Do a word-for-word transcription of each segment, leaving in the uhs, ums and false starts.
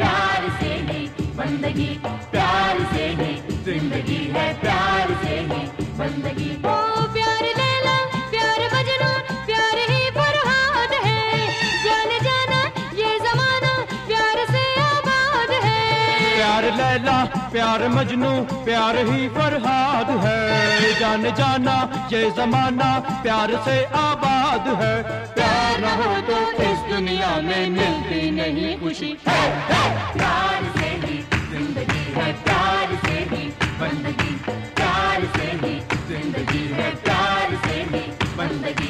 प्यार से ही बंदगी, प्यार से ही जिंदगी है, प्यार से ही बंदगी। ओ प्यार लैला प्यार मजनू प्यार ही फरहाद है, जाने जाना ये जमाना प्यार से आबाद है। प्यार लैला प्यार मजनू प्यार ही फरहाद है, जाने जाना ये जमाना प्यार से आबाद है। प्यार न हो तो इस दुनिया में मिलती नहीं खुशी। प्यार से ही जिंदगी है, प्यार से ही बंदगी, प्यार से ही जिंदगी है, प्यार से ही बंदगी।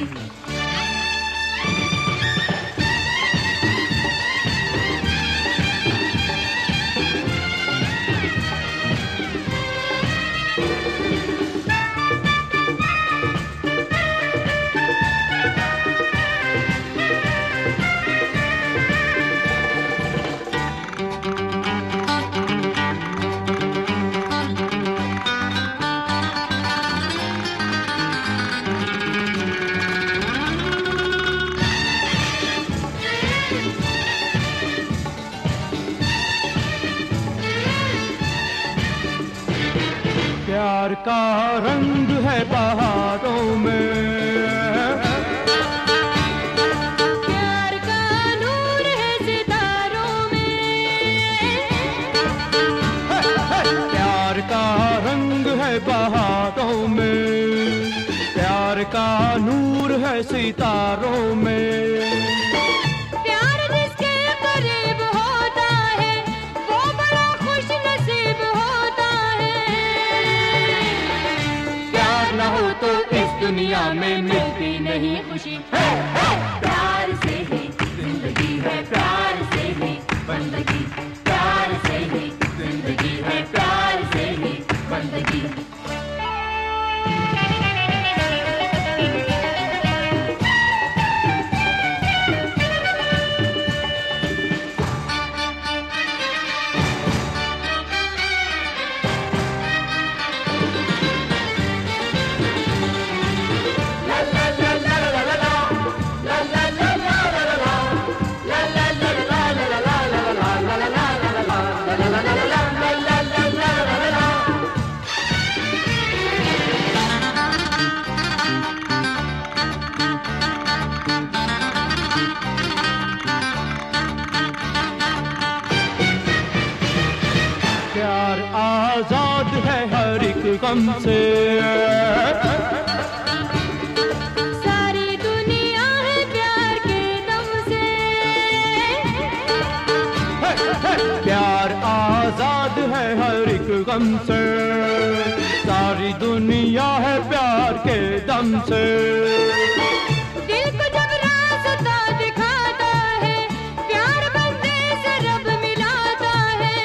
प्यार का रंग है बहारों में, प्यार का नूर है सितारों में। प्यार का रंग है बहारों में, प्यार का नूर है सितारों में। प्यार जिसके करीब होता है वो बड़ा खुश नसीब होता है। प्यार न हो तो इस दुनिया में मिलती नहीं खुशी। प्यार से ही जिंदगी है, प्यार से ही बंदगी, प्यार से ही जिंदगी है, प्यार से ही बंदगी। प्यार आजाद है हर एक गम से, सारी दुनिया है प्यार के दम से। प्यार आजाद है हर एक गम से, सारी दुनिया है प्यार के दम से। दिल को जब रास्ता दिखाता है प्यार बंदे से रब मिलाता है।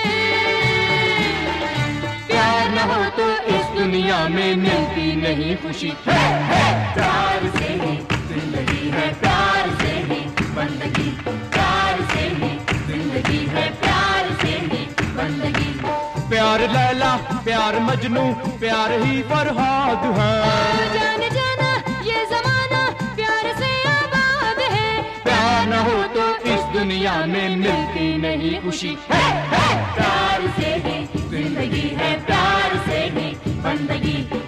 प्यार न हो तो इस दुनिया में मिलती नहीं खुशी। प्यार से ही जिंदगी है, प्यार से ही बंदगी, प्यार से ही जिंदगी है, प्यार से ही बंदगी। प्यार लैला प्यार मजनू प्यार ही फरहाद है, जाने जाना ये जमाना प्यार से आबाद है। प्यार न हो तो इस दुनिया में मिलती नहीं खुशी। प्यार से ही जिंदगी है, प्यार से ही बंदगी।